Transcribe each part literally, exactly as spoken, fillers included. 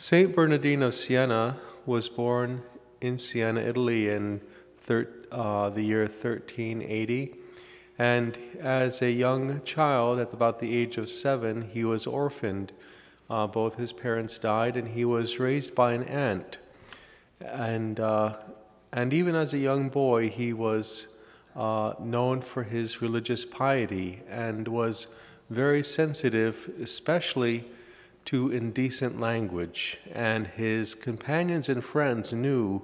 Saint Bernardine of Siena was born in Siena, Italy in thir- uh, the year thirteen eighty. And as a young child, at about the age of seven, he was orphaned. Uh, both his parents died, and he was raised by an aunt. And, uh, and even as a young boy, he was uh, known for his religious piety and was very sensitive, especially to indecent language. And his companions and friends knew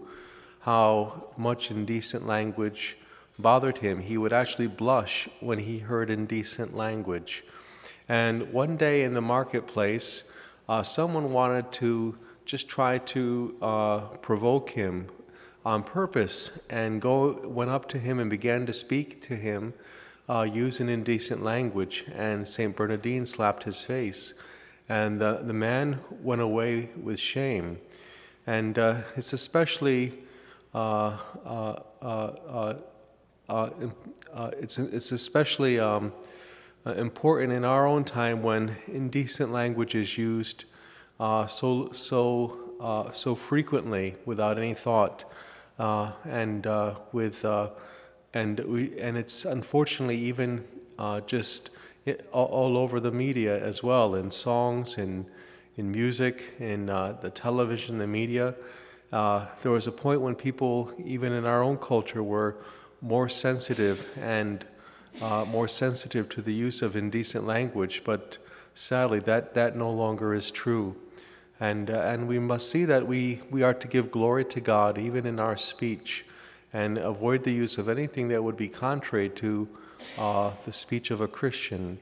how much indecent language bothered him. He would actually blush when he heard indecent language. And one day in the marketplace, uh, someone wanted to just try to uh, provoke him on purpose, and go went up to him and began to speak to him uh, using indecent language. And Saint Bernardine slapped his face, and the, the man went away with shame. And uh, it's especially uh, uh, uh, uh, Uh, uh, it's it's especially um, uh, important in our own time when indecent language is used uh, so so uh, so frequently without any thought, uh, and uh, with uh, and we and it's unfortunately even uh, just it, all, all over the media as well, in songs, in in music, in uh, the television, the media. Uh, there was a point when people, even in our own culture, were more sensitive and uh, more sensitive to the use of indecent language, but sadly that, that no longer is true. And, uh, and we must see that we, we are to give glory to God even in our speech, and avoid the use of anything that would be contrary to uh, the speech of a Christian.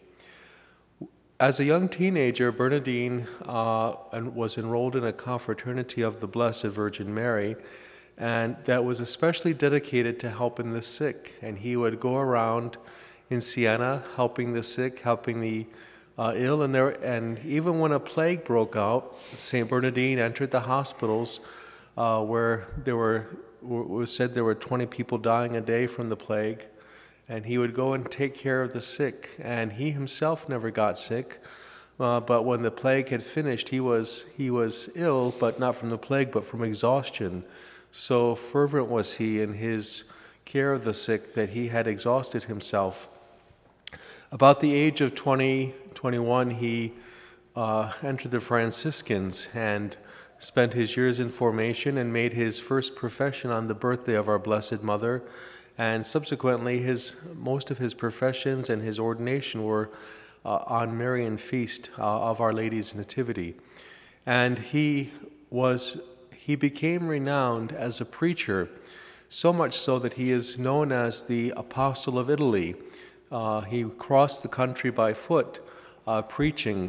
As a young teenager, Bernardine uh, was enrolled in a confraternity of the Blessed Virgin Mary, and that was especially dedicated to helping the sick. And he would go around in Siena helping the sick, helping the uh, ill. And, there, and even when a plague broke out, Saint Bernardine entered the hospitals uh, where there were, it was said there were twenty people dying a day from the plague. And he would go and take care of the sick. And he himself never got sick. Uh, but when the plague had finished, he was, he was ill, but not from the plague, but from exhaustion. So fervent was he in his care of the sick that he had exhausted himself. About the age of twenty, twenty-one, he uh, entered the Franciscans and spent his years in formation and made his first profession on the birthday of our Blessed Mother. And subsequently, his most of his professions and his ordination were uh, on Marian Feast uh, of Our Lady's Nativity. And he was He became renowned as a preacher, so much so that he is known as the Apostle of Italy. Uh, he crossed the country by foot, uh, preaching,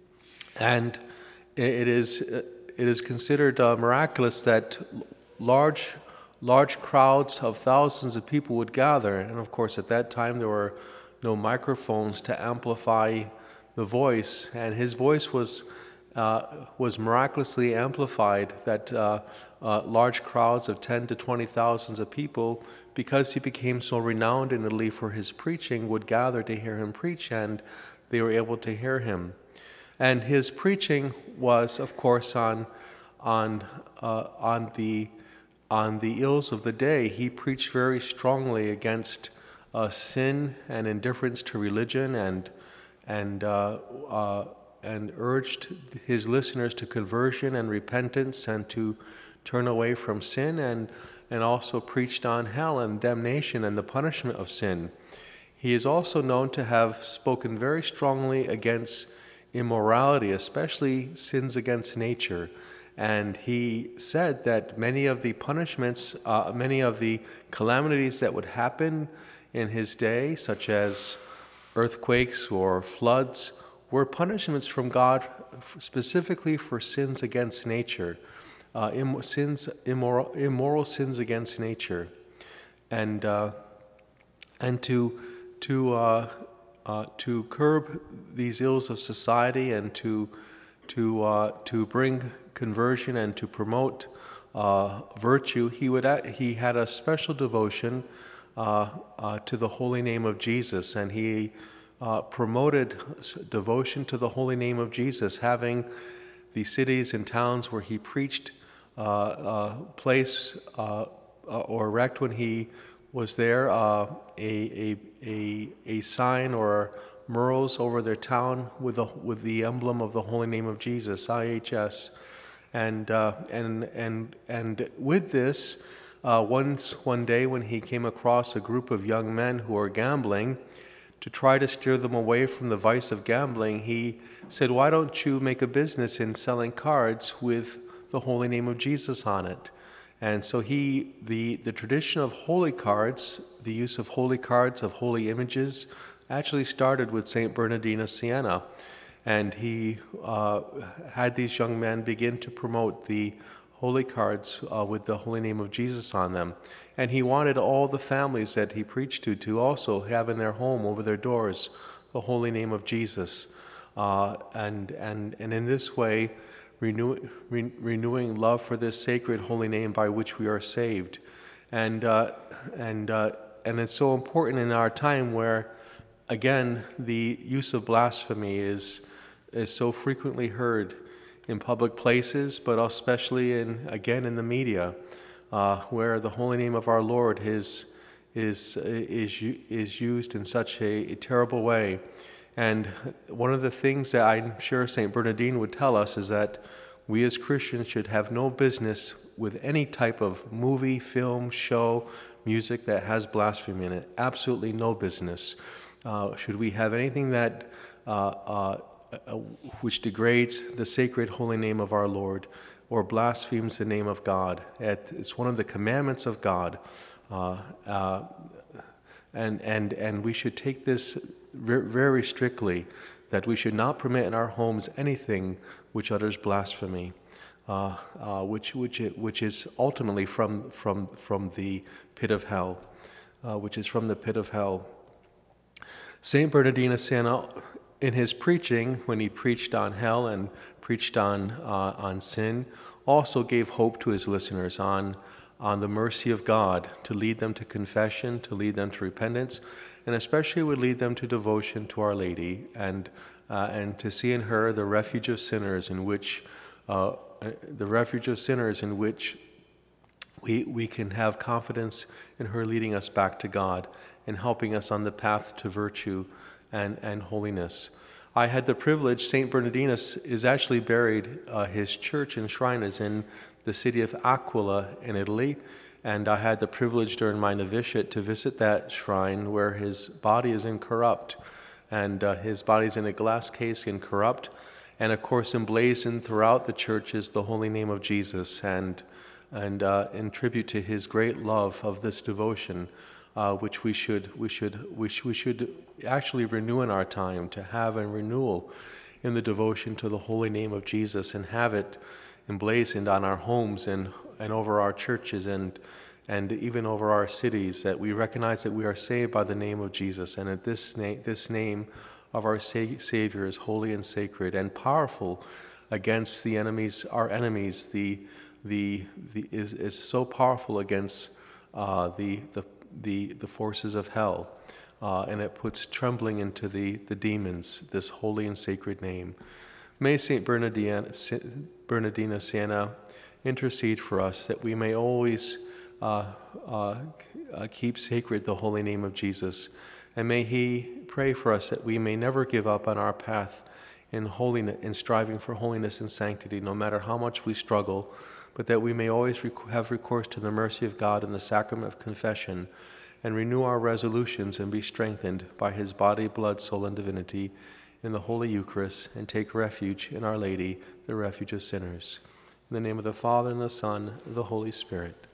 and it is it is considered uh, miraculous that large large crowds of thousands of people would gather. And of course, at that time there were no microphones to amplify the voice, and his voice was. Uh, was miraculously amplified, that uh, uh, large crowds of ten to twenty thousands of people, because he became so renowned in Italy for his preaching, would gather to hear him preach, and they were able to hear him. And his preaching was, of course, on on uh, on the on the ills of the day. He preached very strongly against uh, sin and indifference to religion, and and uh, uh, and urged his listeners to conversion and repentance and to turn away from sin, and, and also preached on hell and damnation and the punishment of sin. He is also known to have spoken very strongly against immorality, especially sins against nature. And he said that many of the punishments, uh, many of the calamities that would happen in his day, such as earthquakes or floods, were punishments from God specifically for sins against nature, uh, Im- sins, immoral, immoral sins against nature, and uh, and to to uh, uh, to curb these ills of society, and to to uh, to bring conversion and to promote uh, virtue. He would he had a special devotion uh, uh, to the holy name of Jesus, and he. Uh, promoted devotion to the holy name of Jesus, having the cities and towns where he preached uh, uh, place uh, or erect when he was there uh, a, a, a, a sign or murals over their town with the, with the emblem of the Holy Name of Jesus, I H S. And, uh, and, and, and with this, uh, once one day when he came across a group of young men who were gambling, to try to steer them away from the vice of gambling, he said, why don't you make a business in selling cards with the Holy Name of Jesus on it? And so he, the, the tradition of holy cards, the use of holy cards, of holy images, actually started with Saint Bernardine of Siena. And he uh, had these young men begin to promote the holy cards uh, with the Holy Name of Jesus on them. And he wanted all the families that he preached to to also have in their home, over their doors, the Holy Name of Jesus. Uh, and, and, and in this way, renew, re, renewing love for this sacred holy name by which we are saved. And, uh, and, uh, and it's so important in our time where, again, the use of blasphemy is, is so frequently heard in public places, but especially in, again, in the media, uh, where the holy name of our Lord is, is, is, is used in such a, a terrible way. And one of the things that I'm sure Saint Bernardine would tell us is that we as Christians should have no business with any type of movie, film, show, music that has blasphemy in it. Absolutely no business. Uh, should we have anything that uh, uh, uh, which degrades the sacred holy name of our Lord or blasphemes the name of God? It's one of the commandments of God. Uh, uh, and, and, and we should take this very strictly, that we should not permit in our homes anything which utters blasphemy, uh, uh, which, which, which is ultimately from, from, from the pit of hell, uh, which is from the pit of hell. Saint Bernardine of Siena, in his preaching, when he preached on hell and preached on, uh, on sin, also gave hope to his listeners on, on the mercy of God to lead them to confession, to lead them to repentance, and especially would lead them to devotion to Our Lady, and uh, and to see in her the refuge of sinners, in which uh, the refuge of sinners in which we we can have confidence in her leading us back to God and helping us on the path to virtue and and holiness. I had the privilege. Saint Bernardinus is actually buried. Uh, his church and shrine is in the city of Aquila in Italy. And I had the privilege during my novitiate to visit that shrine where his body is incorrupt. And uh, his body is in a glass case, incorrupt. And of course, emblazoned throughout the church is the holy name of Jesus. And, and uh, in tribute to his great love of this devotion, uh, which we should, we, should, we, sh- we should actually renew in our time, to have a renewal in the devotion to the holy name of Jesus and have it emblazoned on our homes and and over our churches and and even over our cities, that we recognize that we are saved by the name of Jesus, and that this name, this name of our sa- Savior is holy and sacred and powerful against the enemies, our enemies. The the the is is so powerful against uh, the the the the forces of hell, uh, and it puts trembling into the the demons. This holy and sacred name. May Saint Bernardine Bernardine of Siena intercede for us, that we may always uh, uh, uh, keep sacred the holy name of Jesus. And may he pray for us that we may never give up on our path in holiness, in striving for holiness and sanctity, no matter how much we struggle, but that we may always rec- have recourse to the mercy of God in the sacrament of confession, and renew our resolutions and be strengthened by his body, blood, soul, and divinity in the Holy Eucharist, and take refuge in Our Lady, the refuge of sinners. In the name of the Father, and the Son, and the Holy Spirit.